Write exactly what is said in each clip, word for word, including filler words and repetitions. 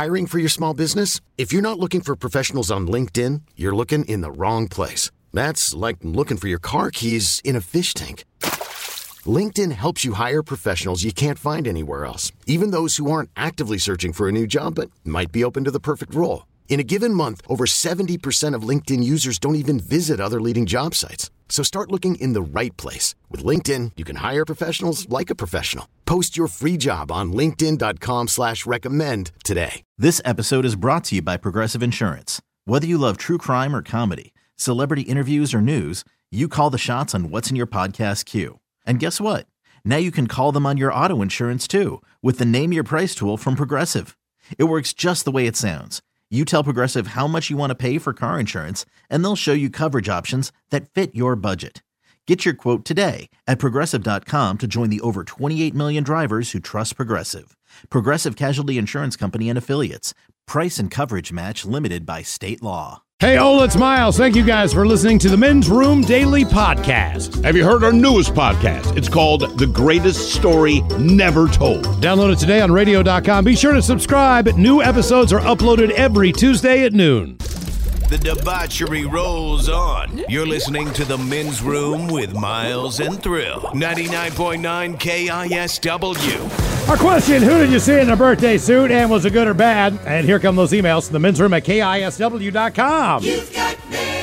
Hiring for your small business? If you're not looking for professionals on LinkedIn, you're looking in the wrong place. That's like looking for your car keys in a fish tank. LinkedIn helps you hire professionals you can't find anywhere else, even those who aren't actively searching for a new job but might be open to the perfect role. In a given month, over seventy percent of LinkedIn users don't even visit other leading job sites. So start looking in the right place. With LinkedIn, you can hire professionals like a professional. Post your free job on linkedin dot com slash recommend today. This episode is brought to you by Progressive Insurance. Whether you love true crime or comedy, celebrity interviews or news, you call the shots on what's in your podcast queue. And guess what? Now you can call them on your auto insurance too with the Name Your Price tool from Progressive. It works just the way it sounds. You tell Progressive how much you want to pay for car insurance, and they'll show you coverage options that fit your budget. Get your quote today at Progressive dot com to join the over twenty-eight million drivers who trust Progressive. Progressive Casualty Insurance Company and Affiliates. Price and coverage match limited by state law. Hey, Ola, it's Miles. Thank you guys for listening to the Men's Room Daily Podcast. Have you heard our newest podcast? It's called The Greatest Story Never Told. Download it today on radio dot com. Be sure to subscribe. New episodes are uploaded every Tuesday at noon. The debauchery rolls on. You're listening to The Men's Room with Miles and Thrill. ninety-nine point nine K I S W. Our question, who did you see in a birthday suit, and was it good or bad? And here come those emails to the men's room at K I S W dot com. You've got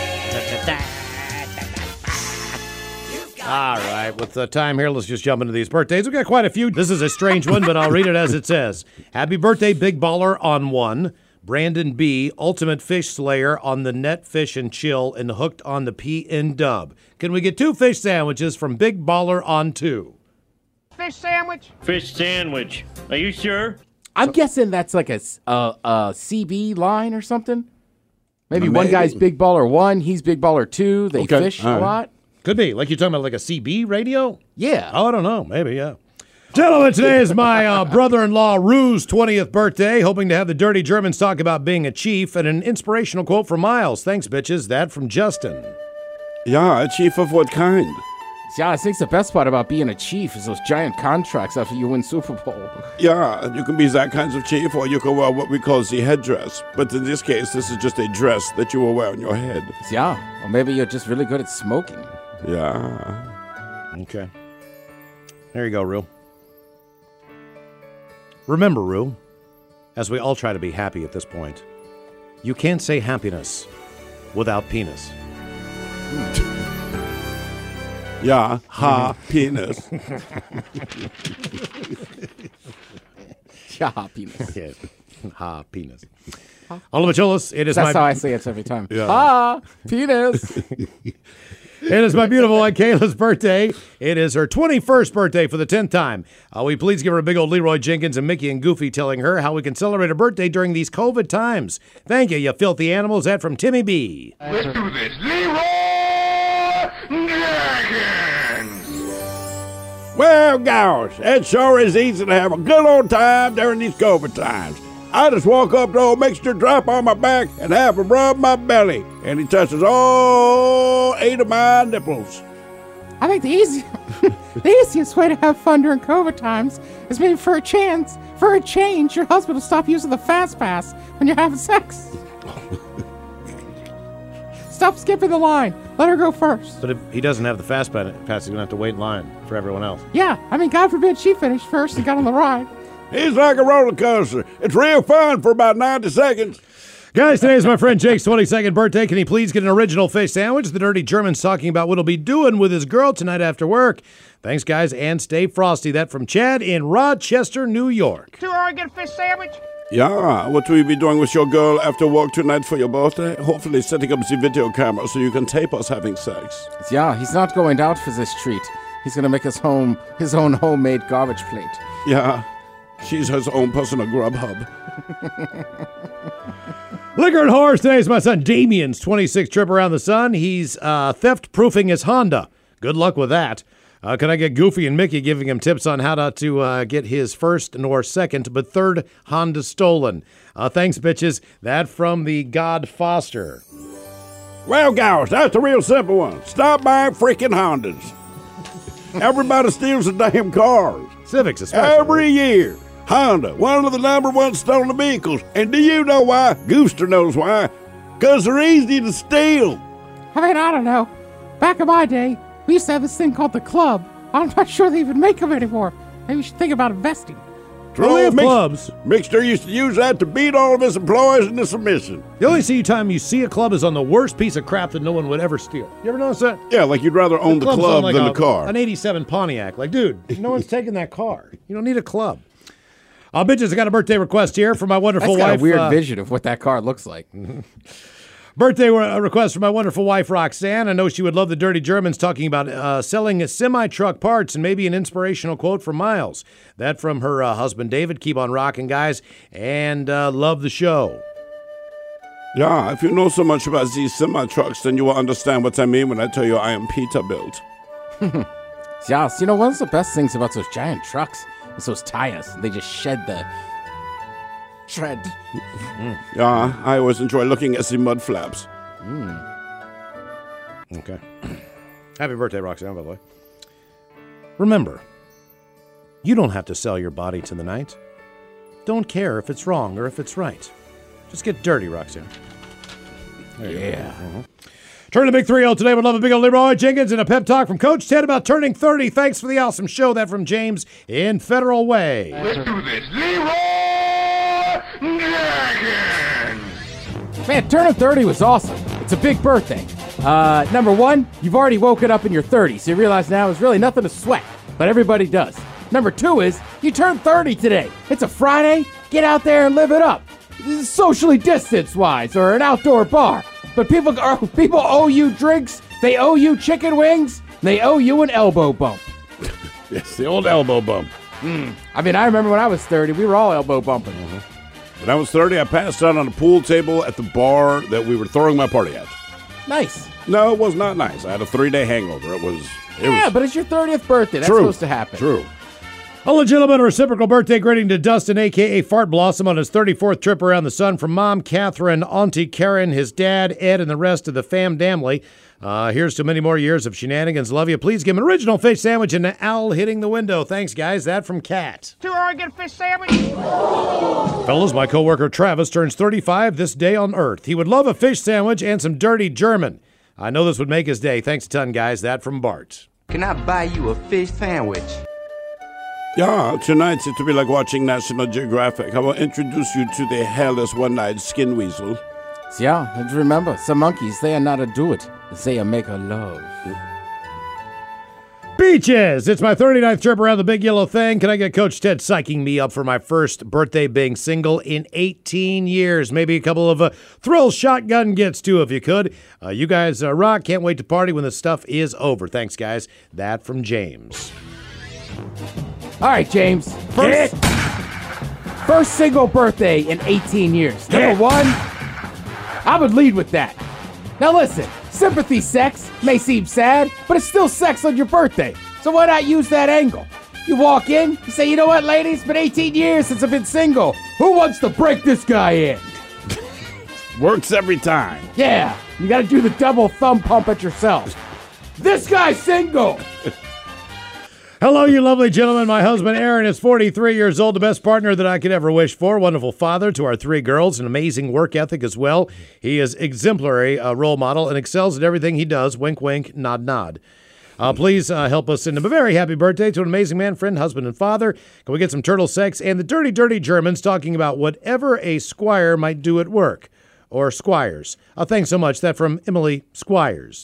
All right, with the time here, let's just jump into these birthdays. We've got quite a few. This is a strange one, but I'll read it as it says. Happy birthday, Big Baller on one. Brandon B., Ultimate Fish Slayer on the Net Fish and Chill and Hooked on the P and Dub. Can we get two fish sandwiches from Big Baller on two? Fish sandwich? Fish sandwich. Are you sure? I'm guessing that's like a, a, a C B line or something. Maybe, Maybe one guy's Big Baller one, he's Big Baller two. They okay. fish right. a lot. Could be. Like you're talking about like a C B radio? Yeah. Oh, I don't know. Maybe, yeah. Gentlemen, today is my uh, brother-in-law Rue's twentieth birthday. Hoping to have the Dirty Germans talk about being a chief and an inspirational quote from Miles. Thanks, bitches. That from Justin. Yeah, a chief of what kind? Yeah, I think the best part about being a chief is those giant contracts after you win Super Bowl. Yeah, you can be that kind of chief, or you can wear what we call the headdress. But in this case, this is just a dress that you will wear on your head. Yeah, or maybe you're just really good at smoking. Yeah. Okay. There you go, Rue. Remember, Rue, as we all try to be happy at this point, you can't say happiness without penis. Yeah, ha, penis. Yeah, penis. Yeah, ha, penis. Ola Macholas, it is That's my... how I say it every time. Yeah. Ha, penis. It is my beautiful Aunt Kayla's birthday. It is her twenty-first birthday for the tenth time. Uh, will you please give her a big old Leroy Jenkins and Mickey and Goofy telling her how we can celebrate her birthday during these COVID times. Thank you, you filthy animals. That from Timmy B. Let's do this. Leroy Jenkins! Well, gosh, it sure is easy to have a good old time during these COVID times. I just walk up to old Mixer, drop on my back, and have him rub my belly. And he touches all eight of my nipples. I think the, easy, the easiest way to have fun during COVID times is maybe for a chance, for a change, your husband will stop using the fast pass when you're having sex. Stop skipping the line. Let her go first. But if he doesn't have the fast pass, he's going to have to wait in line for everyone else. Yeah, I mean, God forbid she finished first and got on the ride. He's like a roller coaster. It's real fun for about ninety seconds. Guys, today is my friend Jake's twenty-second birthday. Can he please get an original fish sandwich? The Dirty German's talking about what he'll be doing with his girl tonight after work. Thanks, guys, and stay frosty. That from Chad in Rochester, New York. Too early to get a fish sandwich? Yeah, what will you be doing with your girl after work tonight for your birthday? Hopefully setting up the video camera so you can tape us having sex. Yeah, he's not going out for this treat. He's going to make his home his own homemade garbage plate. Yeah. She's his own personal grub hub. Liquor and Horrors. Today is my son Damien's twenty-sixth trip around the sun. He's uh, theft-proofing his Honda. Good luck with that. Uh, can I get Goofy and Mickey giving him tips on how not to uh, get his first nor second but third Honda stolen? Uh, thanks, bitches. That from the God Foster. Well, gosh, that's a real simple one. Stop buying freaking Hondas. Everybody steals the damn cars. Civics especially. Every year. Honda, one of the number one stolen vehicles. And do you know why? Gooster knows why. Because they're easy to steal. I mean, I don't know. Back in my day, we used to have this thing called the club. I'm not sure they even make them anymore. Maybe we should think about investing. Well, we have Mix- clubs. Mixter used to use that to beat all of his employees into submission. The only see time you see a club is on the worst piece of crap that no one would ever steal. You ever notice that? Yeah, like you'd rather own the, club's club on like than a- the car. An eighty-seven Pontiac. Like, dude, no one's taking that car. You don't need a club. Uh, bitches, I got a birthday request here from my wonderful That's got wife. a weird uh, vision of what that car looks like. Birthday re- request from my wonderful wife, Roxanne. I know she would love the Dirty Germans talking about uh, selling semi-truck parts and maybe an inspirational quote from Miles. That from her uh, husband, David. Keep on rocking, guys, and uh, love the show. Yeah, if you know so much about these semi-trucks, then you will understand what I mean when I tell you I am Peterbilt. Yes, you know, one of the best things about those giant trucks is those tires. They just shed the tread. Yeah, I always enjoy looking at the mud flaps. Okay. Happy birthday, Roxanne, by the way. Remember, you don't have to sell your body to the night. Don't care if it's wrong or if it's right. Just get dirty, Roxanne. There you Yeah. go. Mhm. Turn the big three oh today. Would love a big old Leroy Jenkins and a pep talk from Coach Ted about turning thirty. Thanks for the awesome show. That from James in Federal Way. Let's do this. Leroy Jenkins. Man, turning thirty was awesome. It's a big birthday. Uh, number one, you've already woken up in your thirties, so you realize now it's really nothing to sweat, but everybody does. Number two is, you turned thirty today. It's a Friday. Get out there and live it up. Socially distance-wise, or an outdoor bar. But people are, people owe you drinks, they owe you chicken wings, they owe you an elbow bump. Yes, the old elbow bump. Mm. I mean, I remember when I was thirty, we were all elbow bumping. When I was thirty, I passed out on a pool table at the bar that we were throwing my party at. Nice. No, it was not nice. I had a three-day hangover. It was... It Yeah, was but it's your thirtieth birthday. That's true. supposed to happen. True. A legitimate reciprocal birthday greeting to Dustin, a k a. Fart Blossom, on his thirty-fourth trip around the sun from Mom, Catherine, Auntie Karen, his dad, Ed, and the rest of the fam damly. Uh, here's to many more years of shenanigans. Love you. Please give him an original fish sandwich and an owl hitting the window. Thanks, guys. That from Kat. Two Oregon fish sandwich. Fellas, my coworker Travis turns thirty-five this day on Earth. He would love a fish sandwich and some dirty German. I know this would make his day. Thanks a ton, guys. That from Bart. Can I buy you a fish sandwich? Yeah, tonight it will be like watching National Geographic. I will introduce you to the hairless one-eyed skin weasel. Yeah, and remember, some monkeys, they are not a do it. They are make a love. Beaches! It's my thirty-ninth trip around the big yellow thing. Can I get Coach Ted psyching me up for my first birthday being single in eighteen years? Maybe a couple of uh, thrill shotgun gets too, if you could. Uh, you guys uh, rock. Can't wait to party when the stuff is over. Thanks, guys. That from James. All right, James. First, first single birthday in eighteen years. Number one, I would lead with that. Now listen, sympathy sex may seem sad, but it's still sex on your birthday. So why not use that angle? You walk in, you say, you know what, ladies, it's been eighteen years since I've been single. Who wants to break this guy in? Works every time. Yeah, you gotta do the double thumb pump at yourself. This guy's single. Hello, you lovely gentlemen. My husband, Aaron, is forty-three years old, the best partner that I could ever wish for. Wonderful father to our three girls, an amazing work ethic as well. He is exemplary uh, role model and excels at everything he does. Wink, wink, nod, nod. Uh, please uh, help us send him a very happy birthday to an amazing man, friend, husband, and father. Can we get some turtle sex and the dirty, dirty Germans talking about whatever a squire might do at work? Or squires. Uh, thanks so much. That from Emily Squires.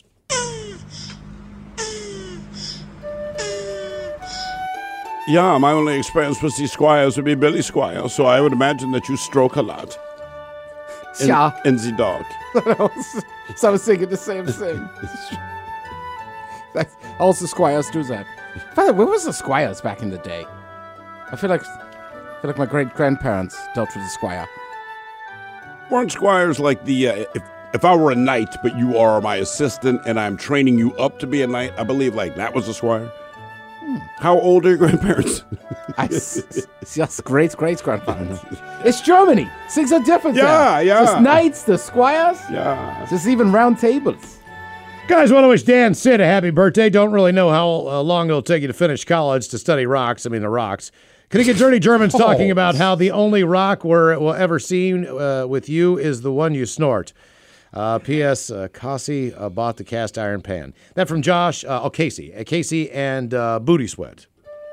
Yeah, my only experience with these squires would be Billy Squire, so I would imagine that you stroke a lot. In, Yeah. in the dog. So I was thinking the same thing. That's, also, squires do that. By the way, what was the squires back in the day? I feel like I feel like my great grandparents dealt with the squire. Weren't squires like the, uh, if, if I were a knight, but you are my assistant and I'm training you up to be a knight, I believe like that was a squire? Hmm. How old are your grandparents? I, yes, great, great grandparents. It's Germany. Things are different. Yeah, now. yeah. Just knights, the squires. Yeah. Just even round tables. Guys, want to wish Dan Sid a happy birthday. Don't really know how uh, long it'll take you to finish college to study rocks. I mean, the rocks. Can you get Dirty Germans Oh. talking about how the only rock we're, we'll ever see uh, with you is the one you snort? Uh, P S. Uh, Cassie uh, bought the cast iron pan. That from Josh. Uh, oh, Casey. Uh, Casey and uh, Booty Sweat.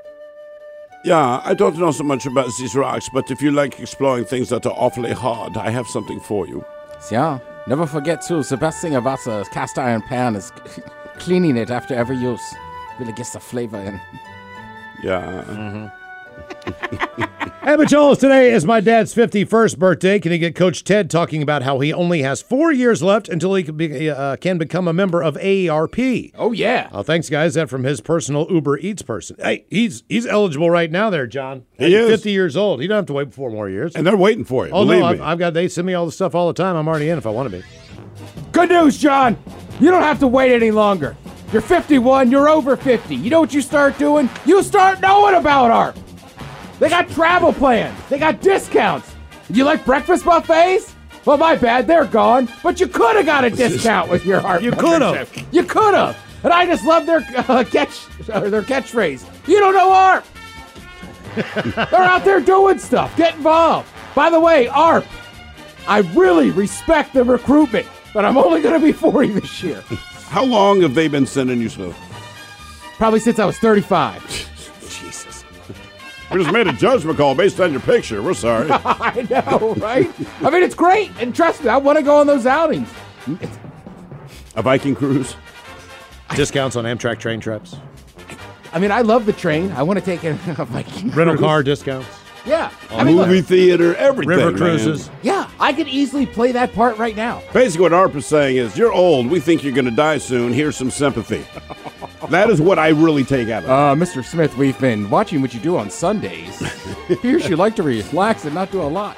Yeah, I don't know so much about these rocks, but if you like exploring things that are awfully hard, I have something for you. Yeah, never forget too, the best thing about a cast iron pan is cleaning it after every use. Really gets the flavor in. Yeah. Mm-hmm. Hey, Macholos, today is my dad's fifty-first birthday. Can you get Coach Ted talking about how he only has four years left until he can, be, uh, can become a member of A A R P? Oh, yeah. Uh, thanks, guys. That from his personal Uber Eats person. Hey, he's he's eligible right now there, John. He He's is. fifty years old. He don't have to wait four more years. And they're waiting for you. Oh, believe no, me. I've, I've got, they send me all the stuff all the time. I'm already in if I want to be. Good news, John. You don't have to wait any longer. You're fifty-one, you're over fifty. You know what you start doing? You start knowing about A R P. They got travel plans. They got discounts. You like breakfast buffets? Well, my bad, they're gone. But you could have got a discount with your A R P. You could have. You could have. And I just love their uh, catch, uh, their catchphrase. You don't know A R P. They're out there doing stuff. Get involved. By the way, A R P, I really respect the recruitment, but I'm only going to be forty this year. How long have they been sending you stuff? Probably since I was thirty-five. Jesus. We just made a judgment call based on your picture. We're sorry. I know, right? I mean, it's great. And trust me, I want to go on those outings. It's, A Viking cruise? Discounts on Amtrak train trips. I mean, I love the train. I want to take a, a Viking Rental cruise. car discounts. Yeah. I mean, Movie look, theater, everything. River man. cruises. yeah, I could easily play that part right now. Basically, what A R P is saying is, you're old. We think you're going to die soon. Here's some sympathy. That is what I really take out of it. Uh, Mister Smith, we've been watching what you do on Sundays. Here's you like to relax and not do a lot.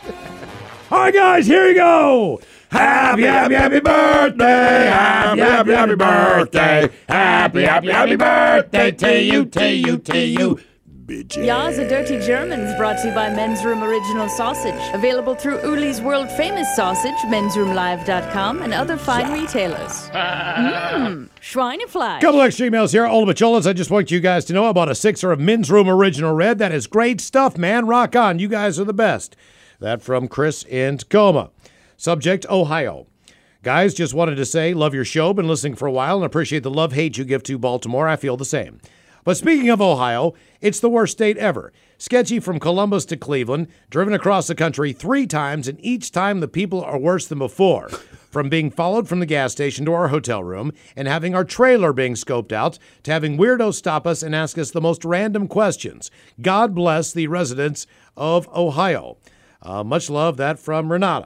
All right, guys, here you go. Happy, happy, happy birthday. Happy, happy, happy birthday. Happy, happy, happy birthday to you, to you, to you. Ya's a Dirty Germans brought to you by Men's Room Original Sausage. Available through Uli's world famous sausage, mens room live dot com, and other fine retailers. Mmm, Schweinefleisch. Couple extra emails here. All the Macholas, I just want you guys to know about a sixer of Men's Room Original Red. That is great stuff, man. Rock on. You guys are the best. That from Chris in Tacoma. Subject, Ohio. Guys, just wanted to say, love your show. Been listening for a while and appreciate the love-hate you give to Baltimore. I feel the same. But speaking of Ohio, it's the worst state ever. Sketchy from Columbus to Cleveland, driven across the country three times, and each time the people are worse than before. From being followed from the gas station to our hotel room, and having our trailer being scoped out, to having weirdos stop us and ask us the most random questions. God bless the residents of Ohio. Uh, much love, that from Renata.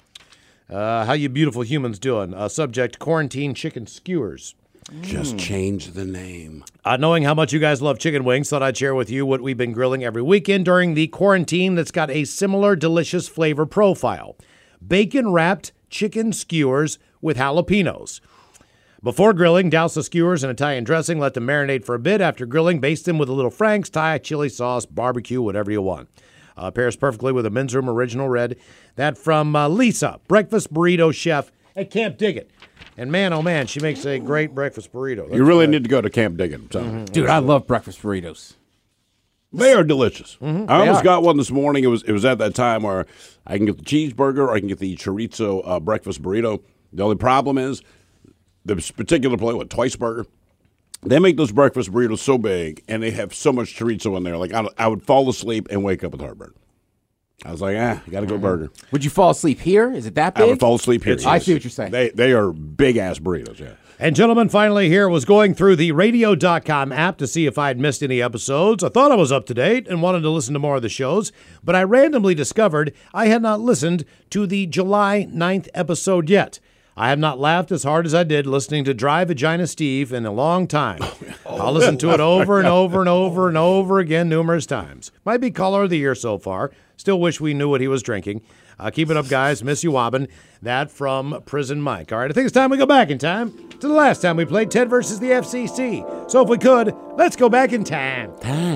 Uh, how you beautiful humans doing? Uh, subject, quarantine chicken skewers. Just change the name. Uh, knowing how much you guys love chicken wings, thought I'd share with you what we've been grilling every weekend during the quarantine that's got a similar delicious flavor profile. Bacon-wrapped chicken skewers with jalapenos. Before grilling, douse the skewers in Italian dressing, let them marinate for a bit. After grilling, baste them with a little Frank's, Thai, chili sauce, barbecue, whatever you want. Uh, pairs perfectly with a Men's Room Original Red. That from uh, Lisa, breakfast burrito chef at Camp Diggin'. And man, oh man, she makes a great breakfast burrito. That's You really good. need to go to Camp Diggin'. So. Mm-hmm. Dude, I love breakfast burritos. They are delicious. Mm-hmm. I almost are. got one this morning. It was it was at that time where I can get the cheeseburger or I can get the chorizo uh, breakfast burrito. The only problem is this particular place, what, Twice Burger, they make those breakfast burritos so big and they have so much chorizo in there. Like I, I would fall asleep and wake up with heartburn. I was like, ah, I got to go burger. Would you fall asleep here? Is it that big? I would fall asleep here. I yes. see what you're saying. They they are big ass burritos. Yeah. And gentlemen, finally here was going through the radio dot com app to see if I had missed any episodes. I thought I was up to date and wanted to listen to more of the shows, but I randomly discovered I had not listened to the July ninth episode yet. I have not laughed as hard as I did listening to Dry Vagina Steve in a long time. I'll listen to it over and over and over and over again numerous times. Might be caller of the year so far. Still wish we knew what he was drinking. Uh, keep it up, guys. Miss you, Wobbin. That from Prison Mike. All right, I think it's time we go back in time to the last time we played Ted versus the F C C. So if we could, let's go back in time.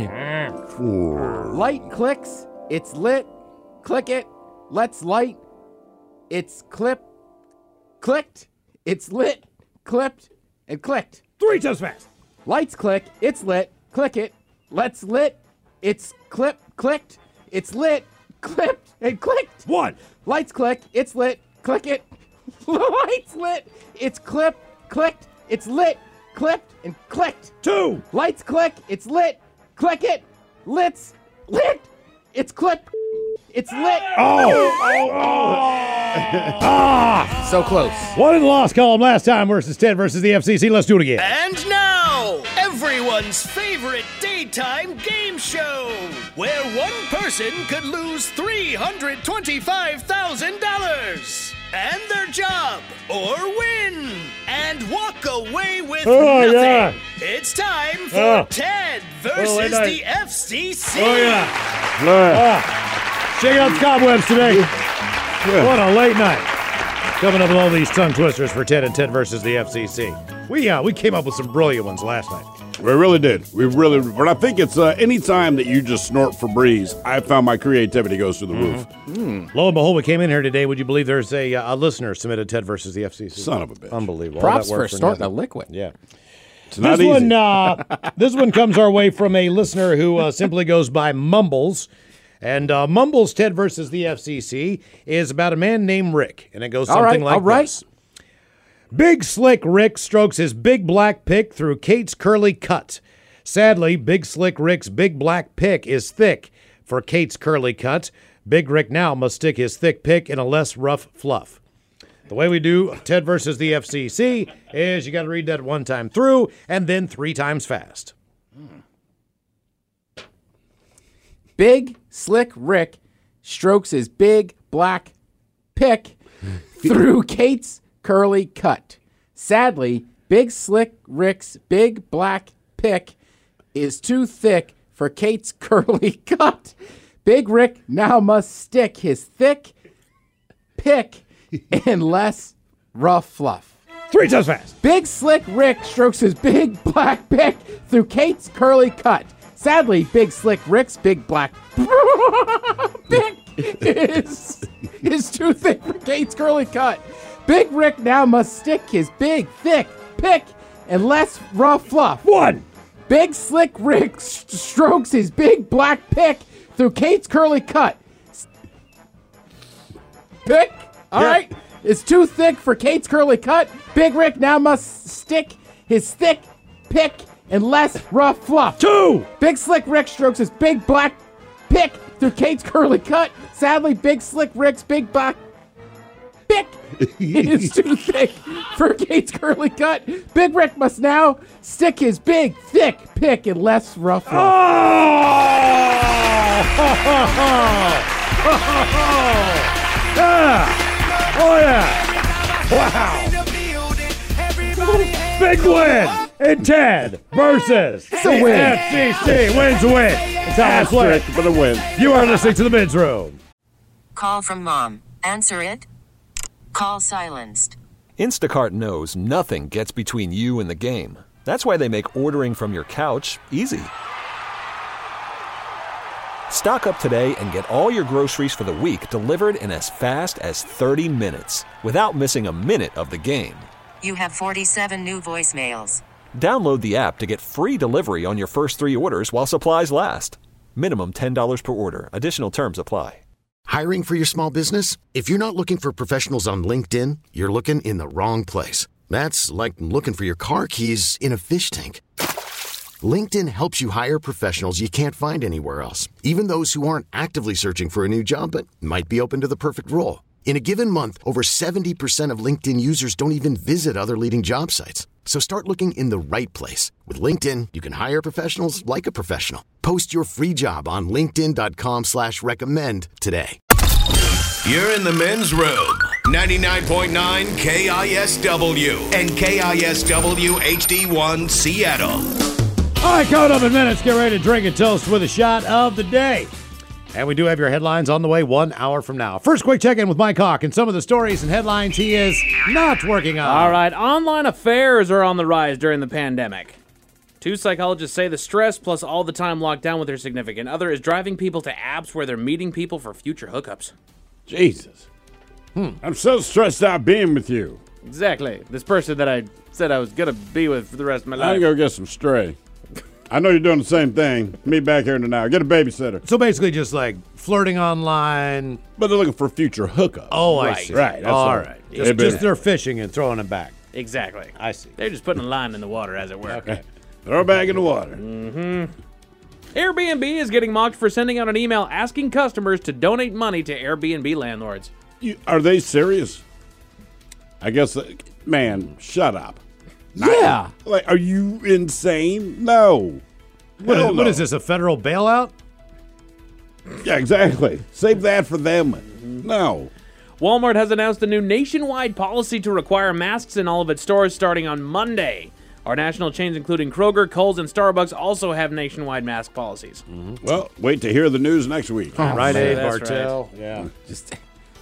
Time. Light clicks. It's lit. Click it. Let's light. It's clip. Clicked. It's lit. Clipped. And clicked. Three times fast. Lights click. It's lit. Click it. Let's lit. It's clip, clicked. It's lit, clipped, and clicked. One. Lights click. It's lit. Click it. Lights lit. It's clip, clicked. It's lit, clipped, and clicked. Two. Lights click. It's lit. Click it. Lit's lit. It's clip. It's lit. Oh. oh, oh. ah. So close. One in the lost column last time versus Ted versus the F C C. Let's do it again. And now, everyone's favorite daytime game show, where one person could lose three hundred twenty-five thousand dollars and their job, or win and walk away with oh, nothing. Yeah. It's time for oh. Ted versus oh, the F C C. Oh, yeah. Ah. Check out the cobwebs today. Yeah. What a late night. Coming up with all these tongue twisters for Ted and Ted versus the F C C. We uh, we came up with some brilliant ones last night. We really did. We really, but I think it's uh, any time that you just snort Febreze, I found my creativity goes through the mm-hmm. roof. Mm. Lo and behold, we came in here today. Would you believe there's a, uh, a listener submitted Ted versus the F C C? Son of a bitch. Unbelievable. Props for snorting a liquid. Yeah. It's not this easy. one, uh, this one comes our way from a listener who uh, simply goes by Mumbles. And uh, Mumbles Ted versus the F C C is about a man named Rick. And it goes something all right, like all right. this. Big Slick Rick strokes his big black pick through Kate's curly cut. Sadly, Big Slick Rick's big black pick is thick for Kate's curly cut. Big Rick now must stick his thick pick in a less rough fluff. The way we do Ted versus the F C C is you got to read that one time through and then three times fast. Big Slick Rick strokes his big black pick through Kate's curly cut. Sadly, Big Slick Rick's big black pick is too thick for Kate's curly cut. Big Rick now must stick his thick pick in less rough fluff. Three times fast. Big Slick Rick strokes his big black pick through Kate's curly cut. Sadly, Big Slick Rick's big black pick is, is too thick for Kate's curly cut. Big Rick now must stick his big, thick pick in less rough fluff. One. Big Slick Rick s- strokes his big black pick through Kate's curly cut. Pick? All Yeah. right. It's too thick for Kate's curly cut. Big Rick now must stick his thick pick in less rough fluff. Two. Big Slick Rick strokes his big black pick through Kate's curly cut. Sadly, Big Slick Rick's big black pick is too thick for Kate's curly cut. Big Rick must now stick his big, thick pick in less rough fluff. Oh! Yeah. Oh, yeah. Wow. Big win. And Ted versus It's a win. F C C wins a win. It's how I play. Asterisk for the win. You are listening to the Men's Room. Call from mom. Answer it. Call silenced. Instacart knows nothing gets between you and the game. That's why they make ordering from your couch easy. Stock up today and get all your groceries for the week delivered in as fast as thirty minutes without missing a minute of the game. You have forty-seven new voicemails. Download the app to get free delivery on your first three orders while supplies last. Minimum ten dollars per order. Additional terms apply. Hiring for your small business? If you're not looking for professionals on LinkedIn, you're looking in the wrong place. That's like looking for your car keys in a fish tank. LinkedIn helps you hire professionals you can't find anywhere else, even those who aren't actively searching for a new job but might be open to the perfect role. In a given month, over seventy percent of LinkedIn users don't even visit other leading job sites. So start looking in the right place. With LinkedIn, you can hire professionals like a professional. Post your free job on linkedin.com slash recommend today. You're in the Men's Room. ninety-nine point nine K I S W and K I S W H D one Seattle. All right, coming up in minutes, get ready to drink and toast with a shot of the day. And we do have your headlines on the way one hour from now. First, quick check-in with Mike Hawk and some of the stories and headlines he is not working on. All right, online affairs are on the rise during the pandemic. Two psychologists say the stress plus all the time locked down with their significant other is driving people to apps where they're meeting people for future hookups. Jesus. Hmm. I'm so stressed out being with you. Exactly. This person that I said I was going to be with for the rest of my life. I'm going to go get some stray. I know you're doing the same thing. Me back here in an hour. Get a babysitter. So basically just like flirting online. But they're looking for future hookups. Oh, I Right. see. Right, that's All all. right. They Just, better- just they're fishing and throwing it back. Exactly. I see. They're just putting a line in the water, as it were. Okay. Throw it back in the water. Mm-hmm. Airbnb is getting mocked for sending out an email asking customers to donate money to Airbnb landlords. You, are they serious? I guess, uh, man, shut up. Yeah. Like, are you insane? No. What, Hell is, what no. is this, a federal bailout? Yeah, exactly. Save that for them. No. Walmart has announced a new nationwide policy to require masks in all of its stores starting on Monday. Our national chains, including Kroger, Kohl's, and Starbucks, also have nationwide mask policies. Mm-hmm. Well, wait to hear the news next week. Oh, Rite man. Aid, That's Bartell. right. Yeah. Just,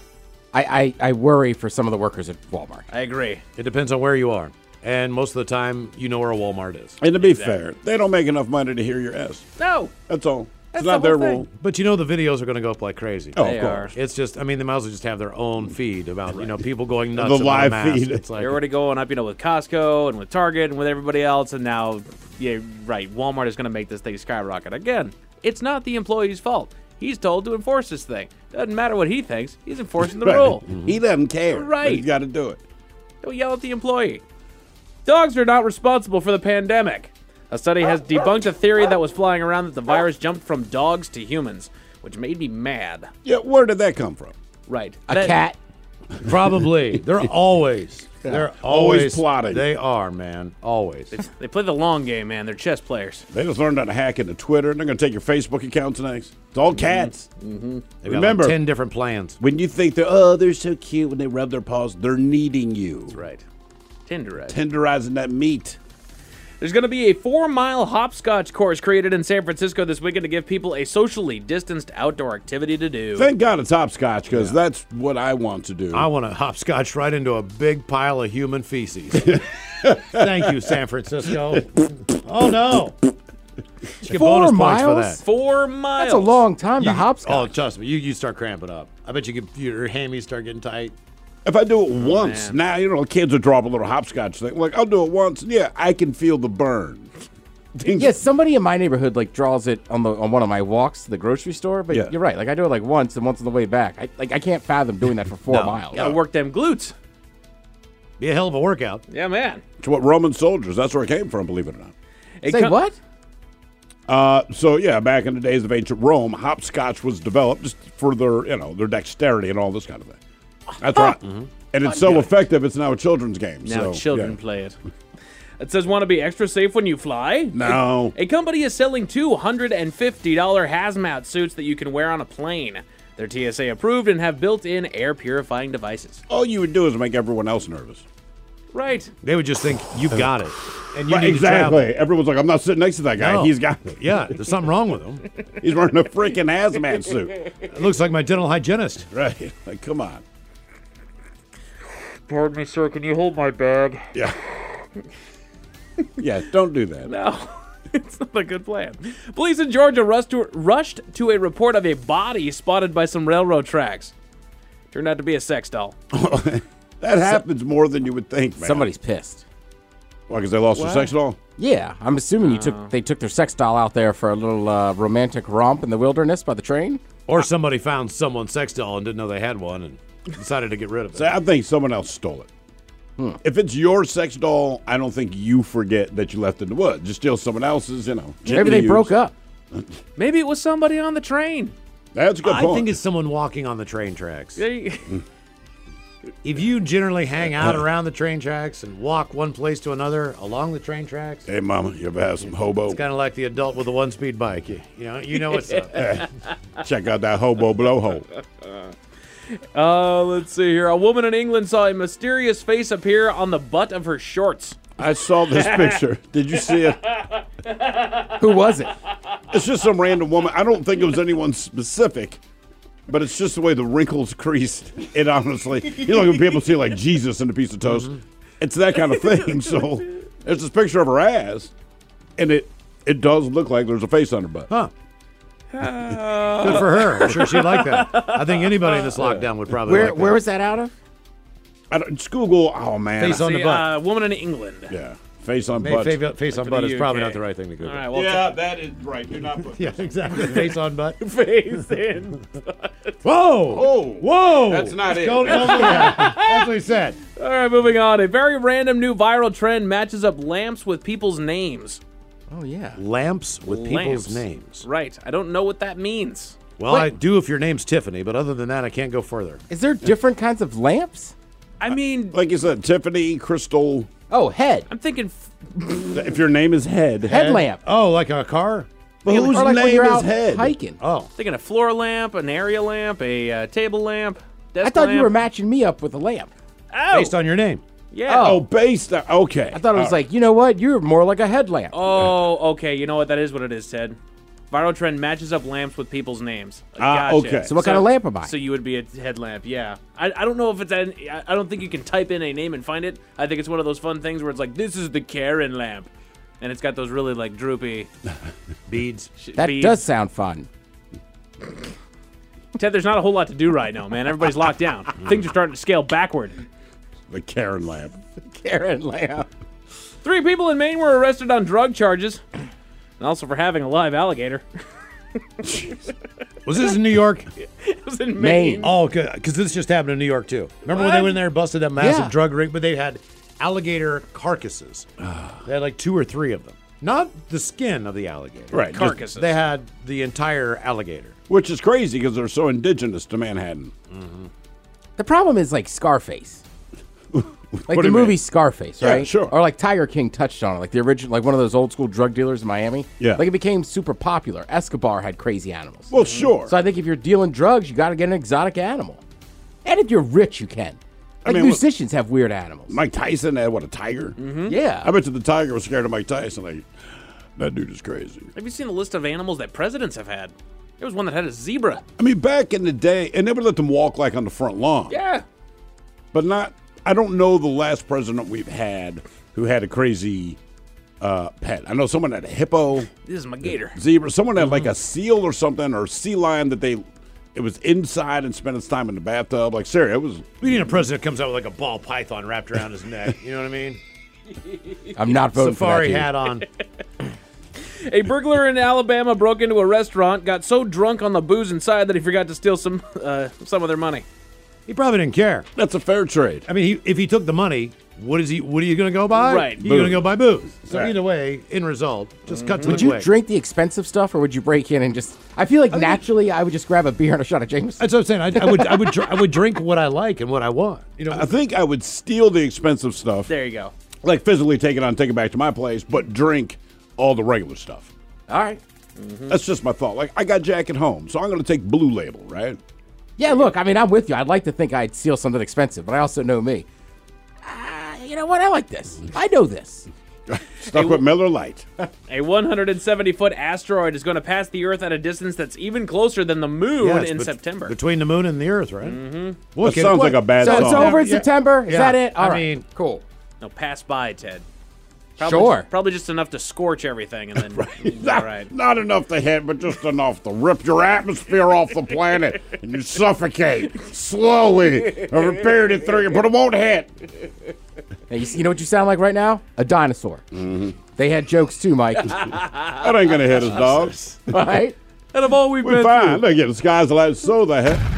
I, I, I worry for some of the workers at Walmart. I agree. It depends on where you are. And most of the time, you know where a Walmart is. And to be fair, they don't make enough money to hear your S. No. That's all. That's It's not the their whole thing. rule. But you know the videos are going to go up like crazy. Oh, They of course. It's just, I mean, they might as well just have their own feed about, you know, people going nuts. The about a live mask. feed. It's like, They're already going up, you know, with Costco and with Target and with everybody else, and now, yeah, right, Walmart is going to make this thing skyrocket. Again, it's not the employee's fault. He's told to enforce this thing. Doesn't matter what he thinks. He's enforcing the Right. rule. He doesn't care. Right. But he's got to do it. Don't yell at the employee. Dogs are not responsible for the pandemic. A study has debunked a theory that was flying around that the virus jumped from dogs to humans, which made me mad. Yeah, where did that come from? Right. A That- cat. probably. They're always, they're Always always, plotting. They are, man. Always. They play the long game, man. They're chess players. They just learned how to hack into Twitter, and they're going to take your Facebook accounts next. It's all cats. Mm-hmm. They've Remember, got like ten different plans. when you think they're, oh, they're so cute when they rub their paws, they're kneading you. That's right. Tenderize. Tenderizing that meat. There's going to be a four-mile hopscotch course created in San Francisco this weekend to give people a socially distanced outdoor activity to do. Thank God it's hopscotch, because that's what I want to do. I want to hopscotch right into a big pile of human feces. Thank you, San Francisco. Oh, no. You get Four bonus points for miles? that. Four miles. That's a long time to You- hopscotch. Oh, trust me. You, you start cramping up. I bet you get, your hammies start getting tight. If I do it once, man. now, you know, kids will drop a little hopscotch thing. Like, I'll do it once. Yeah, I can feel the burn. Things- Yes, somebody in my neighborhood like draws it on the on one of my walks to the grocery store. But Yeah. you're right. Like I do it like once and once on the way back. I like I can't fathom doing that for four No. miles. Gotta work them glutes. Be a hell of a workout. Yeah, man. It's what Roman soldiers, that's where it came from, believe it or not. It Say co- what? Uh, so yeah, back in the days of ancient Rome, hopscotch was developed just for their, you know, their dexterity and all this kind of thing. That's right. Mm-hmm. And it's so effective, it's now a children's game. Now so, children yeah. play it. It says, want to be extra safe when you fly? No. A, a company is selling two hundred fifty dollars hazmat suits that you can wear on a plane. They're T S A approved and have built-in air purifying devices. All you would do is make everyone else nervous. Right. They would just think, you got it. And you Right, need exactly. to travel. Everyone's like, I'm not sitting next to that guy. No. He's got it. Yeah, there's something wrong with him. He's wearing a freaking hazmat suit. It looks like my dental hygienist. Right. Like, come on. Pardon me, sir. Can you hold my bag? Yeah. Yeah, don't do that. No. It's not a good plan. Police in Georgia rushed to, rushed to a report of a body spotted by some railroad tracks. Turned out to be a sex doll. That happens more than you would think, man. Somebody's pissed. Why, because they lost What? their sex doll? Yeah, I'm assuming you Uh. took they took their sex doll out there for a little uh, romantic romp in the wilderness by the train. Or somebody found someone's sex doll and didn't know they had one and decided to get rid of it. So I think someone else stole it. Hmm. If it's your sex doll, I don't think you forget that you left it in the woods. Just steal someone else's, you know. Maybe they broke up. Maybe it was somebody on the train. That's a good I point. think it's someone walking on the train tracks. They- If you generally hang out around the train tracks and walk one place to another along the train tracks, Hey, mama, you ever have some hobo? it's kind of like the adult with a one-speed bike. You, you know, you know what's up. Check out that hobo blowhole. Uh, let's see here. A woman in England saw a mysterious face appear on the butt of her shorts. I saw this picture. Did you see it? Who was it? It's just some random woman. I don't think it was anyone specific, but it's just the way the wrinkles creased. It honestly, you know, when people see like Jesus in a piece of toast, it's that kind of thing. So there's this picture of her ass, and it it does look like there's a face on her butt. Huh. Good for her. I'm sure she'd like that. I think anybody in this lockdown would probably Where like that. where was that out of? I don't, it's Google. Oh man, Face on See, the butt. uh, woman in England. yeah. Face on Maybe butt. Face, face on butt is U K. probably not the right thing to Google. All right, well, yeah, that is right. You're not. Yeah, exactly. Face on butt. face in butt. Whoa! Oh, Whoa! That's not it. Don't, don't look at it. That's what he said. All right, moving on. A very random new viral trend matches up lamps with people's names. Oh, yeah. Lamps with Lamps. people's names. Right. I don't know what that means. Well, Wait. I do if your name's Tiffany, but other than that, I can't go further. Is there different kinds of lamps? I mean, Like you said, Tiffany, Crystal. Oh, head. I'm thinking. F- If your name is Head. Headlamp. Oh, like a car? But whose Or like when name you're is out Head? hiking. Oh. thinking a floor lamp, an area lamp, a uh, table lamp, desk I thought lamp. you were matching me up with a lamp. Oh, Based on your name. yeah. Oh, based on, okay. I thought it was All like, you know what? You're more like a headlamp. Oh, okay. You know what? That is what it is, Ted. Viral trend matches up lamps with people's names. Ah, Gotcha. okay. So what kind of lamp am I? So you would be a headlamp, yeah. I, I don't know if it's an, I I don't think you can type in a name and find it. I think it's one of those fun things where it's like, this is the Karen lamp. And it's got those really like droopy Beads. sh- That beads. does sound fun. Ted, there's not a whole lot to do right now, man. Everybody's locked down. Things are starting to scale backward. The Karen lamp. Karen lamp. Three people in Maine were arrested on drug charges, and also for having a live alligator. Was this in New York? It was in Maine. Maine. Oh, because this just happened in New York, too. Remember when they What? went in there and busted that massive Yeah. drug ring? But they had alligator carcasses. They had like two or three of them. Not the skin of the alligator. Right. Carcasses. They had the entire alligator. Which is crazy because they're so indigenous to Manhattan. The problem is like Scarface. Like What do the you movie mean? Scarface, Yeah, right? sure. Or like Tiger King touched on it, like the original, like one of those old school drug dealers in Miami. Yeah. Like it became super popular. Escobar had crazy animals. Well, sure. So I think if you're dealing drugs, you got to get an exotic animal. And if you're rich, you can. Like mean, look- musicians have weird animals. Mike Tyson had, what, a tiger? Mm-hmm. Yeah. I bet you the tiger was scared of Mike Tyson. Like, that dude is crazy. Have you seen the list of animals that presidents have had? There was one that had a zebra. I mean, back in the day, and they would let them walk like on the front lawn. Yeah. But not, I don't know the last president we've had who had a crazy uh, pet. I know someone had a hippo, This is my gator. zebra. Someone had like a seal or something, or sea lion that they, it was inside and spent its time in the bathtub. Like, seriously, it was. We need a president that comes out with like a ball python wrapped around his neck. You know what I mean? I'm not voting Safari for that. hat on. A burglar in Alabama broke into a restaurant, got so drunk on the booze inside that he forgot to steal some uh, some of their money. He probably didn't care. That's a fair trade. I mean, he, if he took the money, what is he? What are you going to go buy? Right, You're going to booze. go buy booze. So Right. either way, in result, just cut to Would the you quick. drink the expensive stuff, or would you break in and just? I feel like naturally, I would just grab a beer and a shot of Jameson. That's what I'm saying. I, I would, I would, dr- I would drink what I like and what I want. You know, I think I would steal the expensive stuff, There you go. like physically take it on, take it back to my place, but drink all the regular stuff. All right. That's just my thought. Like, I got Jack at home, so I'm going to take Blue Label, right? Yeah, look, I mean, I'm with you. I'd like to think I'd steal something expensive, but I also know me. Uh, you know what? I like this. I know this. Stuck with Miller Lite. A one hundred seventy foot asteroid is going to pass the Earth at a distance that's even closer than the moon Yeah, it's in bet- September. between the moon and the Earth, right? Mm-hmm. That sounds like a bad So it's song. over in Yeah. September? Is Yeah. that it? All I right. mean- cool. No, pass by, Ted. Probably Sure. Just, probably just enough to scorch everything, and then all Not, right. not enough to hit, but just enough to rip your atmosphere off the planet and you suffocate slowly over a period of three, but it won't hit. Now, you, see- you know what you sound like right now? A dinosaur. Mm-hmm. They had jokes too, Mike. That ain't gonna hit us, dog. Right? Out of all we've We're been fine. through. Look at the sky's the limit, so the heck.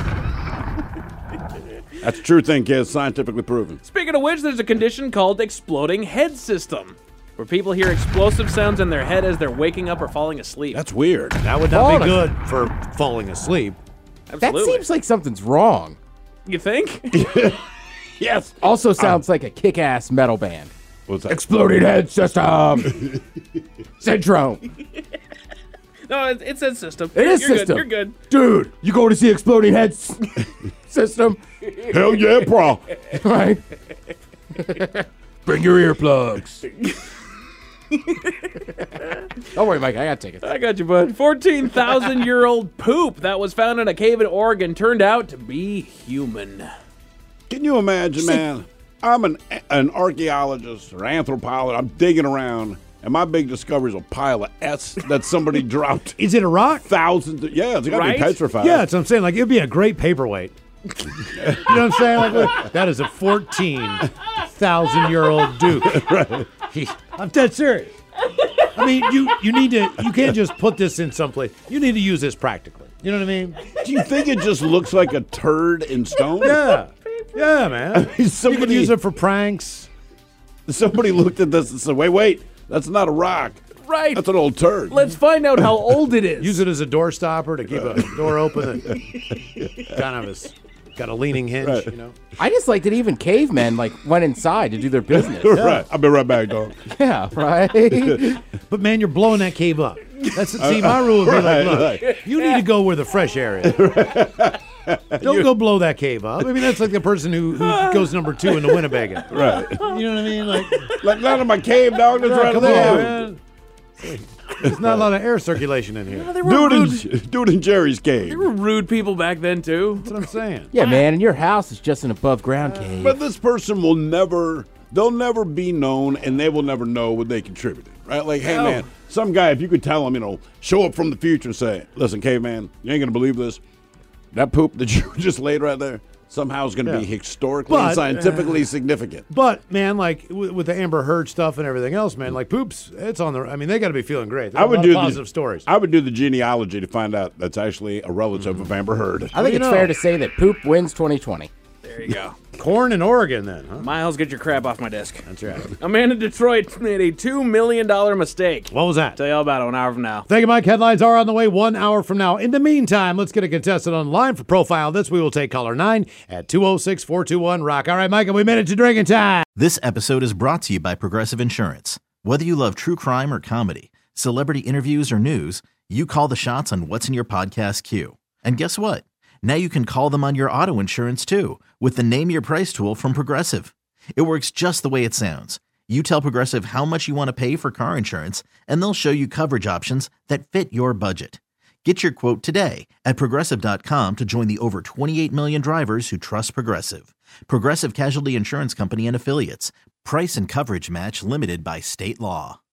That's a true thing, kids. Scientifically proven. Speaking of which, there's a condition called exploding head system, where people hear explosive sounds in their head as they're waking up or falling asleep. That's weird. That would not Falling- be good for falling asleep. That Absolutely. seems like something's wrong. You think? Yes. Also sounds like a kick-ass metal band. What's that? Exploding head system. Syndrome. No, it, it says system. It is You're system. Good. You're good. Dude, you going to see exploding head s- system? Hell yeah, bro. Right? Bring your earplugs. Don't worry, Mike. I got tickets. I got you, bud. fourteen thousand year old poop that was found in a cave in Oregon turned out to be human. Can you imagine, man? I'm an an archaeologist or anthropologist. I'm digging around, and my big discovery is a pile of S that somebody dropped. Is it a rock? Thousands. Of, yeah, it's got to Right? be petrified. Yeah, that's what I'm saying. Like, it'd be a great paperweight. You know what I'm saying? Like, look, that is a fourteen thousand year old Duke. Right. I'm dead serious. I mean, you you need to. You can't just put this in someplace. You need to use this practically. You know what I mean? Do you think it just looks like a turd in stone? Yeah, yeah, man. I mean, somebody, you can use it for pranks. Somebody looked at this and said, "Wait, wait, that's not a rock. Right. That's an old turd." Let's find out how old it is. Use it as a door stopper to keep a door open. And kind of is got a leaning hinge, Right. you know. I just like that even cavemen like went inside to do their business. Yeah. Right. I'll be right back, dog. Yeah, right. But man, you're blowing that cave up. That's see, my rule would be right, like, look, right. you need to go where the fresh air is. Don't go blow that cave up. I mean, that's like the person who, who goes number two in the Winnebago. Right. You know what I mean? Like, like none of my cave, dog. That's right come there. on, man. There's not a lot of air circulation in here. They were Do it, rude. in, do it in Jerry's cave. They were rude people back then too. That's what I'm saying. Yeah, man, and your house is just an above ground cave. But this person will never, they'll never be known, and they will never know what they contributed, right? Like, hey, No. man, some guy, if you could tell him, you know, show up from the future and say, listen, caveman, you ain't going to believe this. That poop that you just laid right there somehow is going to Yeah. be historically But, and scientifically significant. But man, like with, with the Amber Heard stuff and everything else, man, like poops, it's on the. I mean, they got to be feeling great. There's I would a lot do of positive the, stories. I would do the genealogy to find out that's actually a relative of Amber Heard. I think you it's know? fair to say that poop wins twenty twenty. There you go. Corn in Oregon, then, huh? Miles, get your crap off my desk. That's right. A man in Detroit made a two million dollars mistake. What was that? Tell you all about it an hour from now. Thank you, Mike. Headlines are on the way one hour from now. In the meantime, let's get a contestant on the line for Profile This. We will take caller nine at two oh six, four two one, rock. All right, Mike, we made it to drinking time. This episode is brought to you by Progressive Insurance. Whether you love true crime or comedy, celebrity interviews or news, you call the shots on what's in your podcast queue. And guess what? Now you can call them on your auto insurance too with the Name Your Price tool from Progressive. It works just the way it sounds. You tell Progressive how much you want to pay for car insurance, and they'll show you coverage options that fit your budget. Get your quote today at Progressive dot com to join the over twenty-eight million drivers who trust Progressive. Progressive Casualty Insurance Company and Affiliates. Price and coverage match limited by state law.